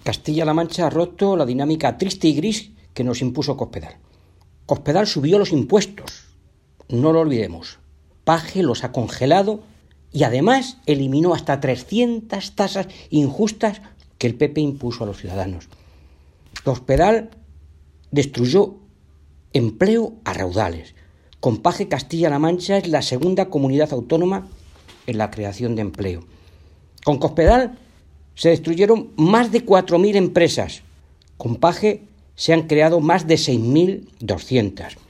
Castilla-La Mancha ha roto la dinámica triste y gris que nos impuso Cospedal. Cospedal subió los impuestos, no lo olvidemos. Paje los ha congelado y además eliminó hasta 300 tasas injustas que el PP impuso a los ciudadanos. Cospedal destruyó empleo a raudales. Con Paje, Castilla-La Mancha es la segunda comunidad autónoma en la creación de empleo. Con Cospedal se destruyeron más de 4.000 empresas. Con Paje se han creado más de 6.200.